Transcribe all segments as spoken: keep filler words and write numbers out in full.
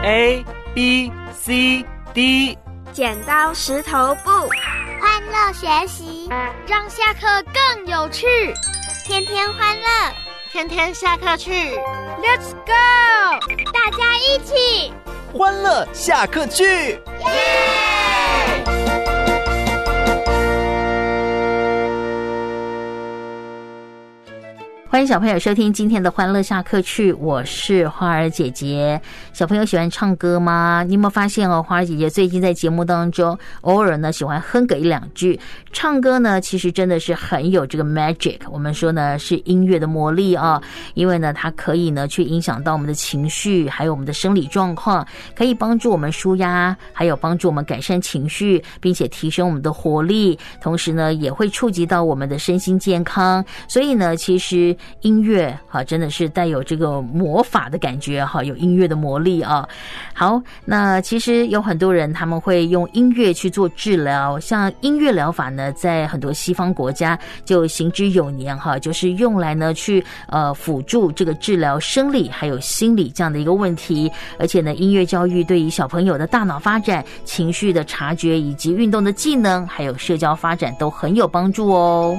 A B C D， 剪刀石头布， 欢乐学习， 让下课更有趣， 天天欢乐， 天天下课去 Let's go， 大家一起欢乐下课去， 耶！ 欢迎小朋友收听今天的欢乐下课去，我是花儿姐姐。小朋友喜欢唱歌吗？你有没有发现哦，花儿姐姐最近在节目当中偶尔呢喜欢哼个一两句。唱歌呢其实真的是很有这个 magic， 我们说呢是音乐的魔力啊，因为呢它可以呢去影响到我们的情绪，还有我们的生理状况，可以帮助我们抒压，还有帮助我们改善情绪，并且提升我们的活力，同时呢也会触及到我们的身心健康。所以呢其实音乐哈真的是带有这个魔法的感觉哈，有音乐的魔力啊。好，那其实有很多人他们会用音乐去做治疗，像音乐疗法呢在很多西方国家就行之有年哈，就是用来呢去呃辅助这个治疗生理还有心理这样的一个问题。而且呢音乐教育对于小朋友的大脑发展、情绪的察觉以及运动的技能还有社交发展都很有帮助哦。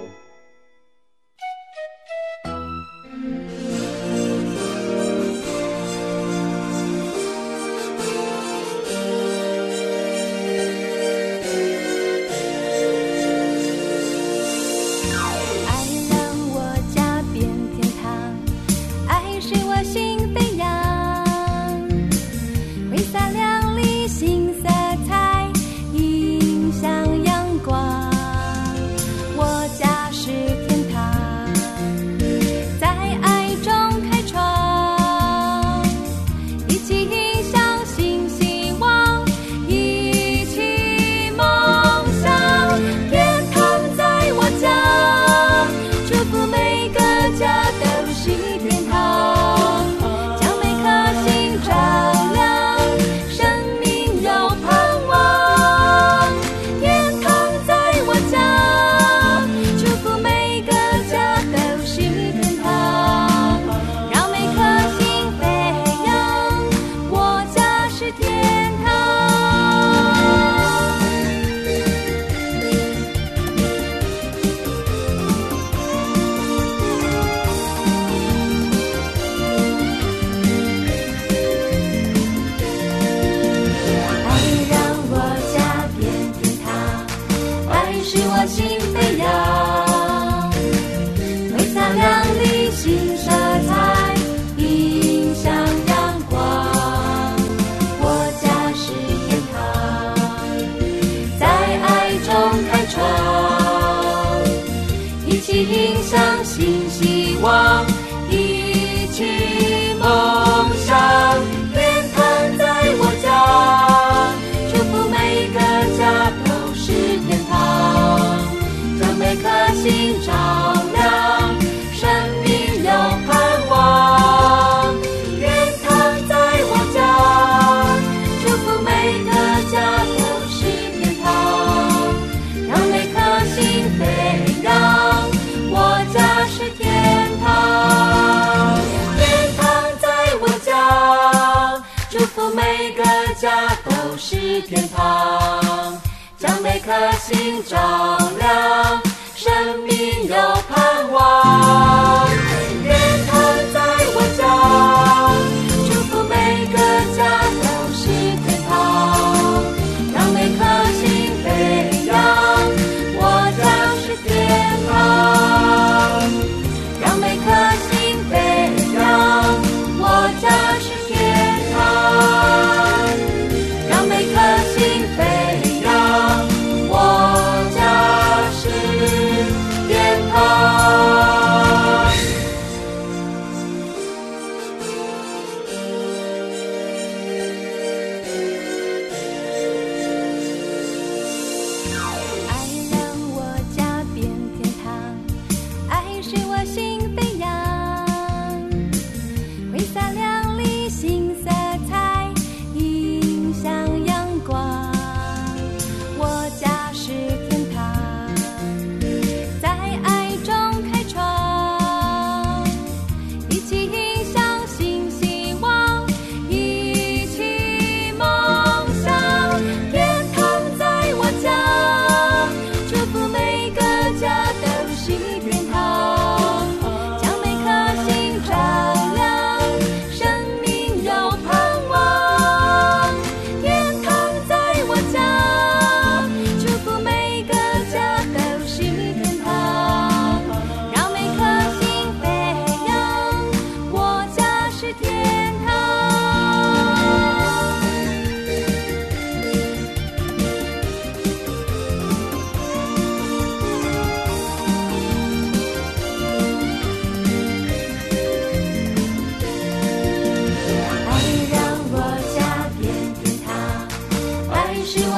迎向新希望，一起梦想。天堂在我家，祝福每个家都是天堂，将每颗心照亮，生命有盼望。天堂在我家，祝福每个家都是天堂，让每颗心飞扬。我家是天堂，天堂在我家，祝福每个家都是天堂，将每颗心照亮，生命有盼望。天堂在我家，祝福每个家都是天堂，让每颗心飞扬。我家是天堂，让每颗心飞扬。我家是天堂，让每颗心飞扬。我家是天堂。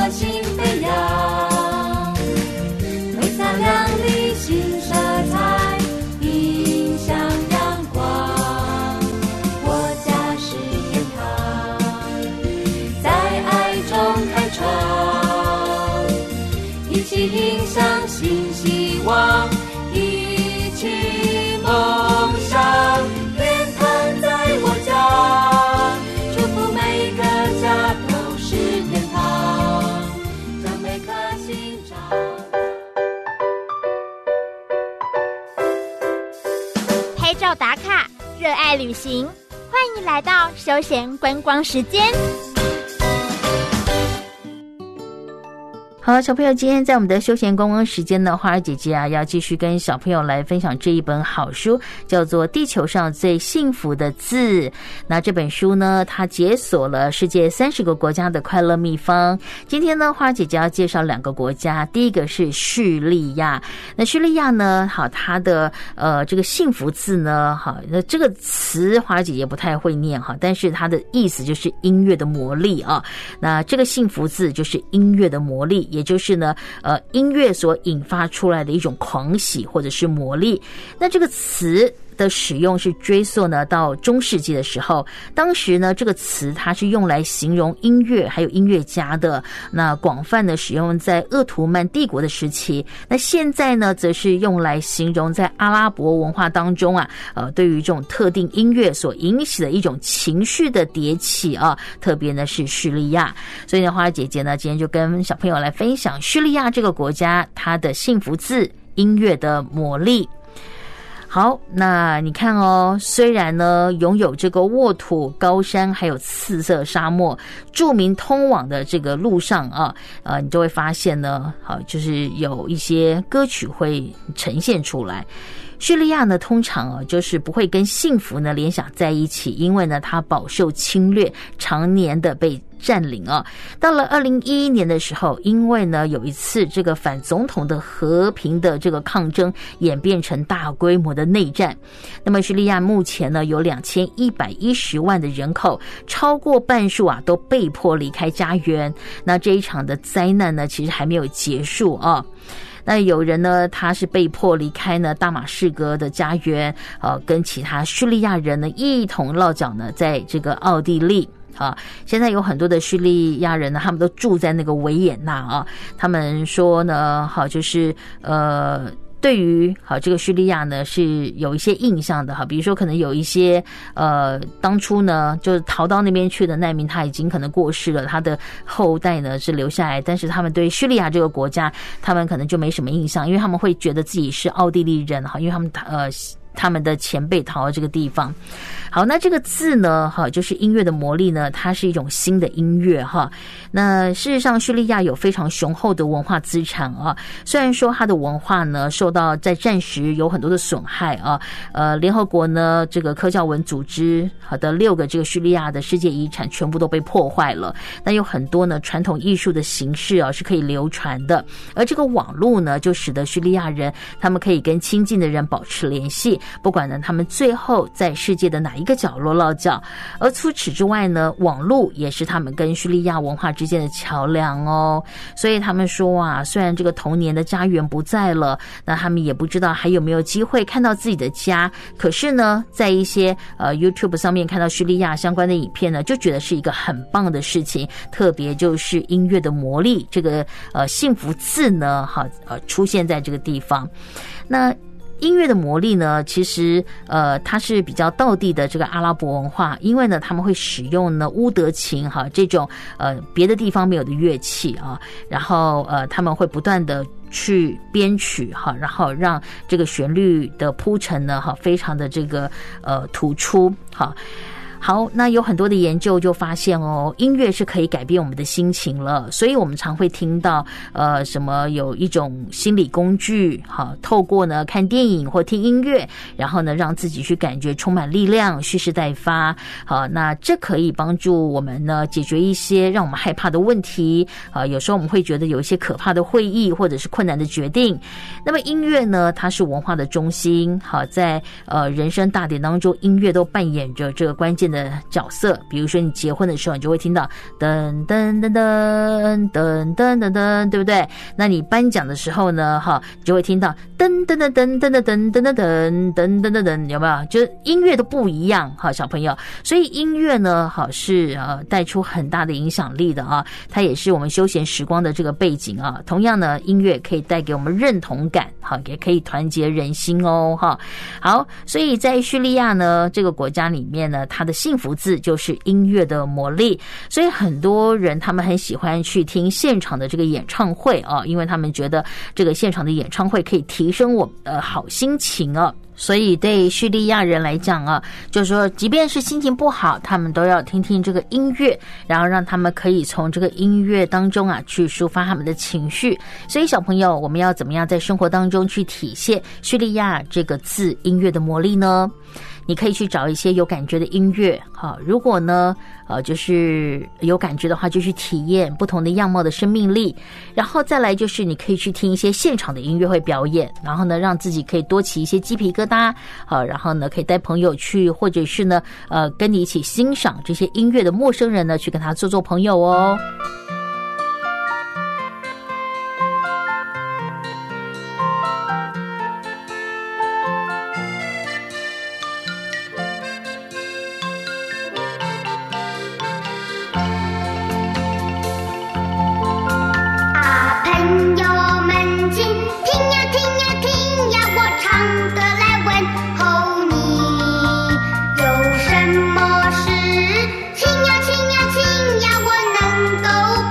心飞扬，挥洒亮丽新色彩，迎向阳光。我家是天堂，在爱中开创，一起迎向新希望，一起梦想。天堂在我家，祝福每个家都是天堂，将每颗心照。 拍照打卡，热爱旅行，欢迎来到休闲观光时间。 好，小朋友，今天在我们的休闲观光时间呢，花儿姐姐啊，要继续跟小朋友来分享这一本好书，叫做《地球上最幸福的字》。那这本书呢，它解锁了世界三十个国家的快乐秘方。今天呢，花儿姐姐要介绍两个国家，第一个是叙利亚。那叙利亚呢，好，它的呃这个幸福字呢，好，那这个词花儿姐姐不太会念哈，但是它的意思就是音乐的魔力啊。那这个幸福字就是音乐的魔力。也就是呢，呃，音乐所引发出来的一种狂喜或者是魔力。那这个词的使用是追溯呢到中世纪的时候，当时呢这个词它是用来形容音乐还有音乐家的，那广泛的使用在鄂图曼帝国的时期。那现在呢则是用来形容在阿拉伯文化当中啊，呃，对于这种特定音乐所引起的一种情绪的迭起啊，特别呢是叙利亚。所以呢，花儿姐姐呢今天就跟小朋友来分享叙利亚这个国家它的幸福字，音乐的魔力。好，那你看哦，虽然呢拥有这个沃土、高山还有刺色沙漠，著名通往的这个路上啊，呃，你就会发现呢，好，就是有一些歌曲会呈现出来。叙利亚呢，通常啊，就是不会跟幸福呢联想在一起，因为呢，它饱受侵略，常年的被占领啊。到了二零一一年的时候，因为呢有一次这个反总统的和平的这个抗争演变成大规模的内战。那么叙利亚目前呢有两千一百一十万的人口，超过半数啊都被迫离开家园。那这一场的灾难呢，其实还没有结束啊。那有人呢，他是被迫离开呢大马士革的家园，呃，跟其他叙利亚人呢一同落脚呢，在这个奥地利。啊，现在有很多的叙利亚人呢，他们都住在那个维也纳啊。他们说呢，好，就是呃。对于好这个叙利亚呢是有一些印象的哈，比如说可能有一些呃当初呢就是逃到那边去的难民，他已经可能过世了，他的后代呢是留下来，但是他们对叙利亚这个国家，他们可能就没什么印象，因为他们会觉得自己是奥地利人哈，因为他们呃他们的前辈逃到这个地方。好，那这个字呢，哈，就是音乐的魔力呢，它是一种新的音乐哈。那事实上，叙利亚有非常雄厚的文化资产啊。虽然说它的文化呢受到在战时有很多的损害啊，呃，联合国呢这个科教文组织好的六个这个叙利亚的世界遗产全部都被破坏了。那有很多呢传统艺术的形式啊是可以流传的，而这个网络呢就使得叙利亚人他们可以跟亲近的人保持联系，不管呢他们最后在世界的哪一个角落落脚。而除此之外呢，网络也是他们跟叙利亚文化之间的桥梁哦。所以他们说啊，虽然这个童年的家园不在了，那他们也不知道还有没有机会看到自己的家，可是呢在一些呃 YouTube 上面看到叙利亚相关的影片呢，就觉得是一个很棒的事情。特别就是音乐的魔力，这个呃幸福字呢好呃出现在这个地方。那音乐的魔力呢，其实呃它是比较道地的这个阿拉伯文化，因为呢他们会使用呢乌德琴哈这种呃别的地方没有的乐器啊，然后呃他们会不断的去编曲哈，然后让这个旋律的铺陈呢哈非常的这个呃突出哈。好，那有很多的研究就发现哦，音乐是可以改变我们的心情了，所以我们常会听到呃什么有一种心理工具，好，透过呢看电影或听音乐，然后呢让自己去感觉充满力量，蓄势待发。好，那这可以帮助我们呢解决一些让我们害怕的问题啊，有时候我们会觉得有一些可怕的会议或者是困难的决定。那么音乐呢，它是文化的中心，好，在呃人生大典当中，音乐都扮演着这个关键键的角色。比如说你结婚的时候，你就会听到噔噔噔噔噔噔噔噔，对不对？那你颁奖的时候呢，哈，你就会听到噔噔噔噔噔噔噔噔噔噔噔噔噔噔，有没有？就是音乐都不一样，哈，小朋友。所以音乐呢，好是呃带出很大的影响力的啊，它也是我们休闲时光的这个背景啊。同样呢，音乐可以带给我们认同感，哈，也可以团结人心哦，哈。好，所以在叙利亚呢这个国家里面呢，它的幸福字就是音乐的魔力，所以很多人他们很喜欢去听现场的这个演唱会啊，因为他们觉得这个现场的演唱会可以提升我的好心情啊。所以对叙利亚人来讲啊，就是说即便是心情不好，他们都要听听这个音乐，然后让他们可以从这个音乐当中啊去抒发他们的情绪。所以小朋友，我们要怎么样在生活当中去体现叙利亚这个字音乐的魔力呢？你可以去找一些有感觉的音乐，好，如果呢，呃，就是有感觉的话，就去体验不同的样貌的生命力，然后再来就是你可以去听一些现场的音乐会表演，然后呢，让自己可以多起一些鸡皮疙瘩，好，然后呢，可以带朋友去，或者是呢，呃，跟你一起欣赏这些音乐的陌生人呢，去跟他做做朋友哦。 有什么事，请呀请呀请呀，我能够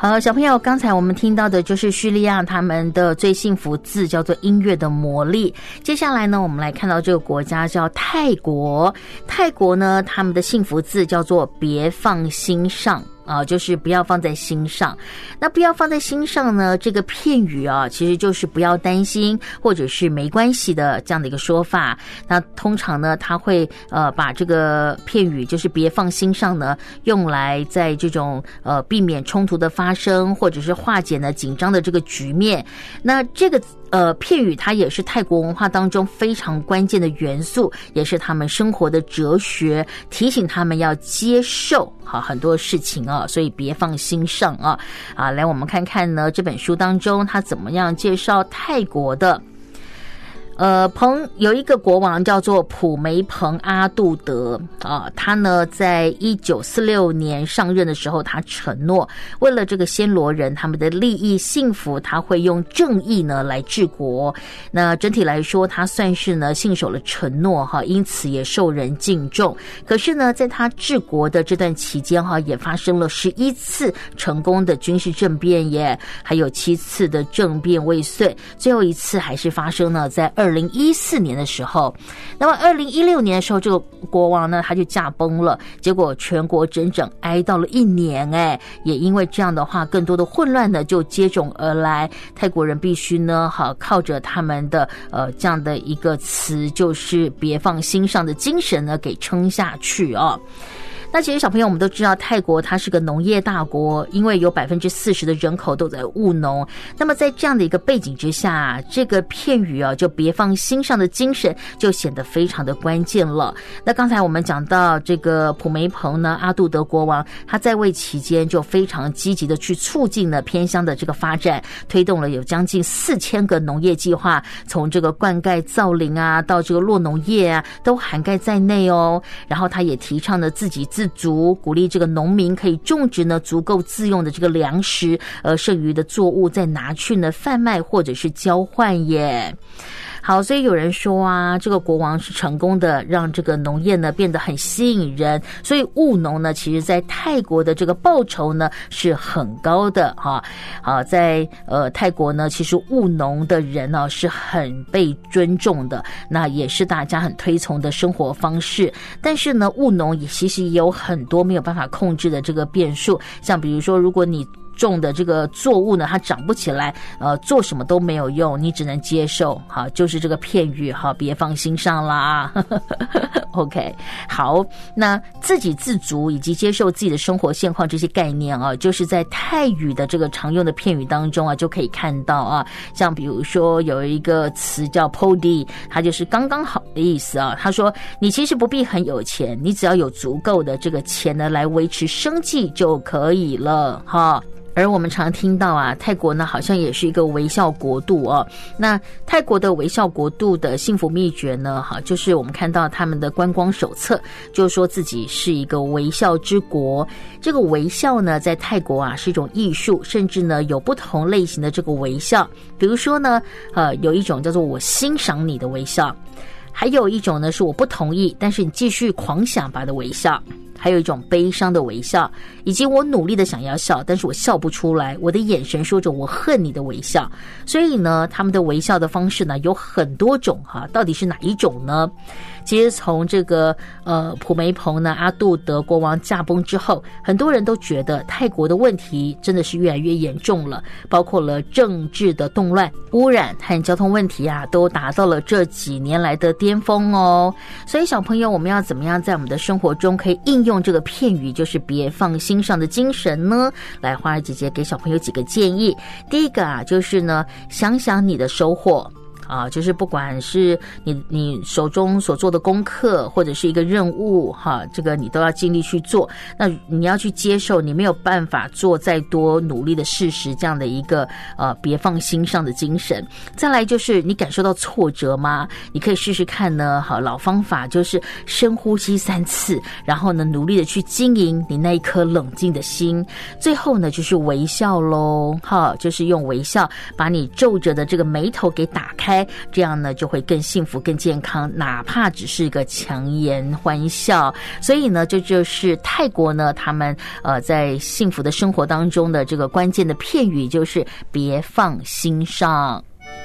好，小朋友，刚才我们听到的就是叙利亚他们的最幸福字叫做音乐的魔力。接下来呢，我们来看到这个国家叫泰国。泰国呢，他们的幸福字叫做别放心上。啊，就是不要放在心上。那不要放在心上呢，这个片语啊，其实就是不要担心或者是没关系的这样的一个说法。那通常呢，他会呃把这个片语就是别放心上呢，用来在这种呃避免冲突的发生，或者是化解呢紧张的这个局面。那这个呃片语它也是泰国文化当中非常关键的元素，也是他们生活的哲学，提醒他们要接受好很多事情啊，所以别放心上啊啊！来，我们看看呢这本书当中他怎么样介绍泰国的。呃，彭有一个国王叫做普梅蓬阿杜德啊，他呢在一九四六年上任的时候，他承诺为了这个暹罗人他们的利益幸福，他会用正义呢来治国。那整体来说，他算是呢信守了承诺哈，因此也受人敬重。可是呢，在他治国的这段期间哈，也发生了十一次成功的军事政变耶，还有七次的政变未遂，最后一次还是发生了在二零一四年的时候。那么二零一六年的时候，这个国王呢他就驾崩了，结果全国整整哀悼了一年哎，也因为这样的话，更多的混乱呢就接踵而来。泰国人必须呢好靠着他们的呃这样的一个词，就是别放心上的精神呢给撑下去哦。那其实小朋友，我们都知道泰国它是个农业大国，因为有百分之四十的人口都在务农。那么在这样的一个背景之下，这个片语啊，就别放心上的精神就显得非常的关键了。那刚才我们讲到这个普梅蓬呢，阿杜德国王他在位期间就非常积极的去促进了偏乡的这个发展，推动了有将近四千个农业计划，从这个灌溉造林啊，到这个落农业啊，都涵盖在内哦。然后他也提倡了自给自自足，鼓励这个农民可以种植呢足够自用的这个粮食，而剩余的作物再拿去呢贩卖或者是交换耶。好，所以有人说啊，这个国王是成功的让这个农业呢变得很吸引人，所以务农呢其实在泰国的这个报酬呢是很高的哈。好，在呃泰国呢，其实务农的人呢是很被尊重的，那也是大家很推崇的生活方式。但是呢，务农也其实也有很多没有办法控制的这个变数，像比如说，如果你种的这个作物呢，它长不起来，呃，做什么都没有用，你只能接受，好，就是这个片语，好，别放心上啦。OK， 好，那自给自足以及接受自己的生活现况这些概念啊，就是在泰语的这个常用的片语当中啊，就可以看到啊，像比如说有一个词叫 podi， 它就是刚刚好的意思啊。他说，你其实不必很有钱，你只要有足够的这个钱呢，来维持生计就可以了，哈。而我们常听到啊，泰国呢好像也是一个微笑国度哦。那泰国的微笑国度的幸福秘诀呢，哈，就是我们看到他们的观光手册，就说自己是一个微笑之国。这个微笑呢，在泰国啊是一种艺术，甚至呢有不同类型的这个微笑。比如说呢，呃，有一种叫做我欣赏你的微笑，还有一种呢是我不同意，但是你继续狂想吧的微笑。还有一种悲伤的微笑，以及我努力的想要笑，但是我笑不出来，我的眼神说着我恨你的微笑。所以呢，他们的微笑的方式呢有很多种哈，到底是哪一种呢？其实从这个呃普梅蓬呢阿杜德国王驾崩之后，很多人都觉得泰国的问题真的是越来越严重了，包括了政治的动乱、污染和交通问题啊，都达到了这几年来的巅峰哦。所以小朋友，我们要怎么样在我们的生活中可以应用这个片语，就是别放心上的精神呢？来，花儿姐姐给小朋友几个建议。第一个啊，就是呢，想想你的收获。啊，就是不管是你你手中所做的功课，或者是一个任务哈，这个你都要尽力去做。那你要去接受你没有办法做再多努力的事实，这样的一个呃别放心上的精神。再来就是你感受到挫折吗？你可以试试看呢。好，老方法就是深呼吸三次，然后呢努力的去经营你那一颗冷静的心。最后呢就是微笑咯，好，就是用微笑把你皱着的这个眉头给打开。 开，这样呢就会更幸福更健康，哪怕只是个强颜欢笑。所以呢，这就是泰国呢他们呃在幸福的生活当中的这个关键的片语，就是别放心上。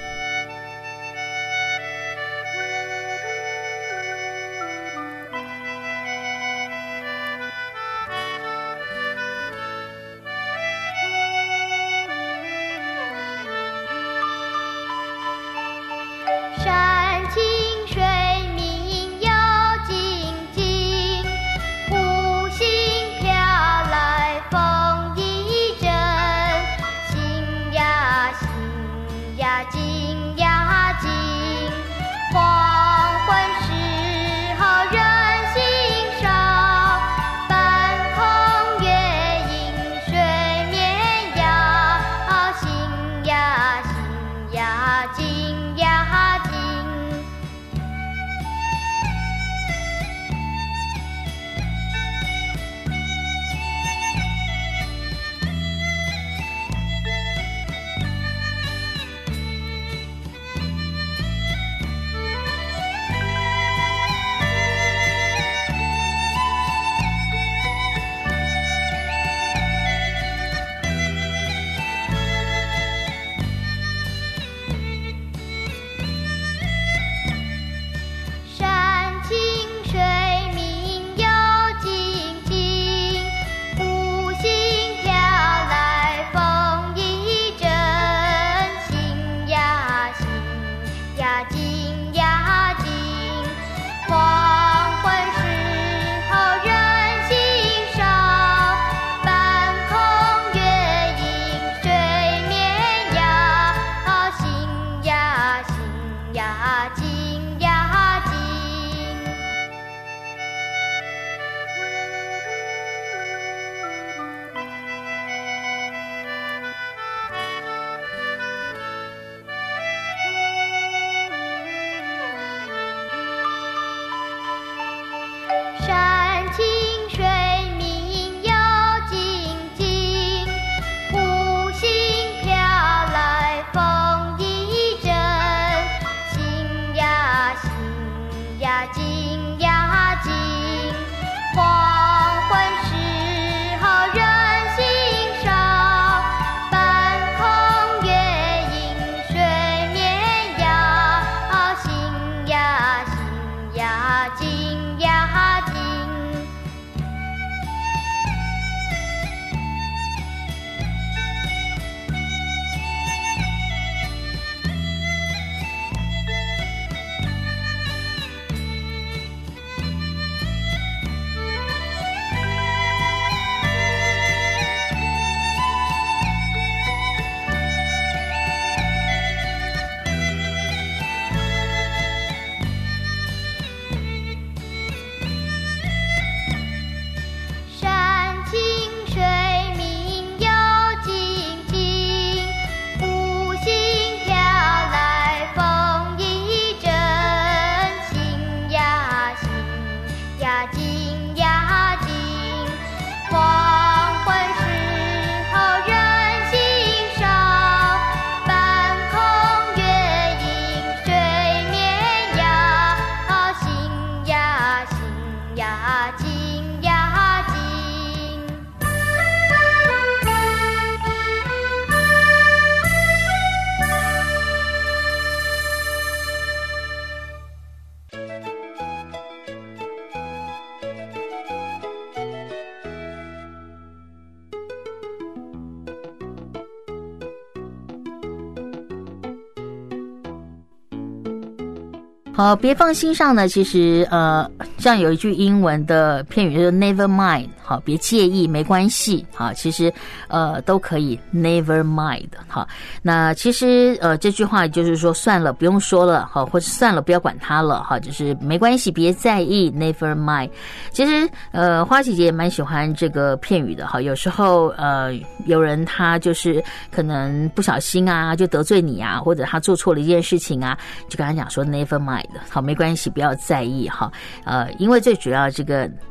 好，别放心上呢，其实呃，像有一句英文的片语就是 never mind， 好，别介意，没关系，好，其实呃都可以 never mind， 好，那其实呃这句话就是说算了，不用说了，好，或者算了，不要管它了，好，就是没关系，别在意 never mind。其实呃花姐姐也蛮喜欢这个片语的，好，有时候呃有人他就是可能不小心啊就得罪你啊，或者他做错了一件事情啊，就跟他讲说 never mind。好，没关系，不要在意哈。呃，因为最主要这个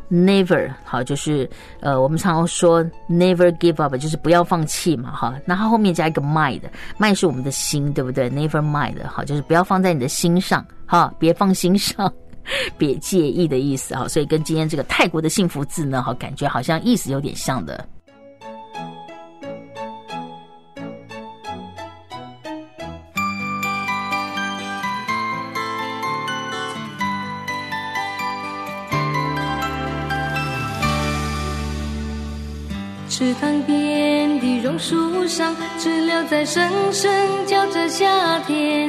never 好，就是呃，我们常常说 never give up， 就是不要放弃嘛，哈。那它后面加一个 mind，mind 是我们的心，对不对 ？never mind， 好，就是不要放在你的心上，哈，别放心上，别介意的意思，哈。所以跟今天这个泰国的幸福字呢，好，感觉好像意思有点像的。 池塘边的榕树上，知了在声声叫着夏天。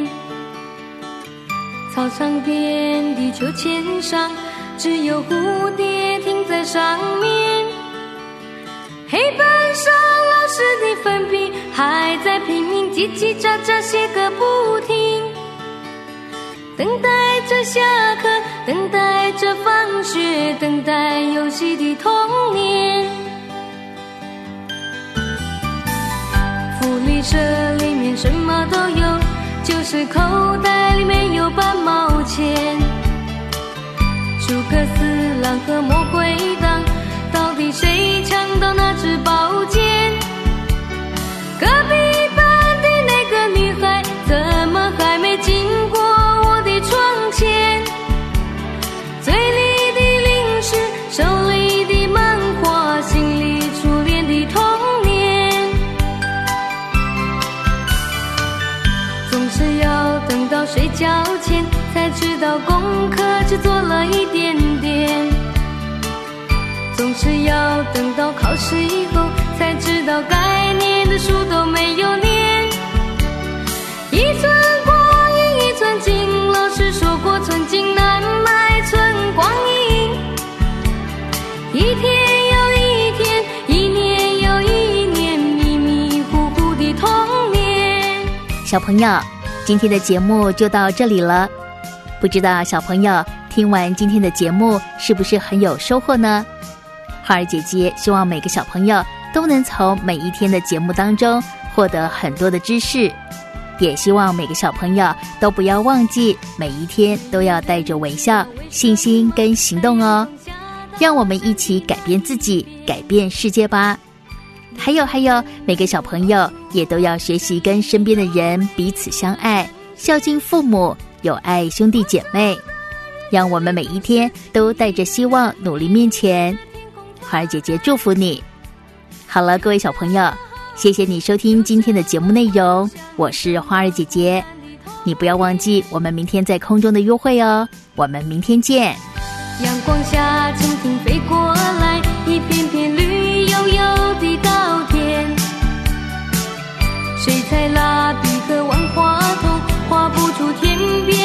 操场边的秋千上，只有蝴蝶停在上面。黑板上老师的粉笔还在拼命叽叽喳喳写个不停。等待着下课，等待着放学，等待游戏的童年。福利社里面什么都有，就是口袋里面有半毛钱。诸葛四郎和魔鬼党，到底谁抢到那支宝剑？隔壁班的那个女孩，怎么还没经过我的窗前？嘴里的零食，手里的漫画，心里初恋的童年。总是要等到睡觉前才知道功课只做了一点点，总是要等到考试以后才知道该念的书都没有念。一寸光阴一寸金，老师说过寸金难买寸光阴。一天又一天，一年又一年，迷迷糊糊的童年。 小朋友，今天的节目就到这里了。不知道小朋友听完今天的节目是不是很有收获呢？花儿姐姐希望每个小朋友都能从每一天的节目当中获得很多的知识，也希望每个小朋友都不要忘记每一天都要带着微笑、信心跟行动哦。让我们一起改变自己，改变世界吧。还有还有，每个小朋友也都要学习跟身边的人彼此相爱，孝敬父母，友爱兄弟姐妹。让我们每一天都带着希望努力面前。花儿姐姐祝福你。好了，各位小朋友，谢谢你收听今天的节目内容，我是花儿姐姐。你不要忘记我们明天在空中的约会哦，我们明天见。 阳光下蜻蜓飞过来，一片片绿油油的稻田。水彩蜡笔和万花筒画不出天边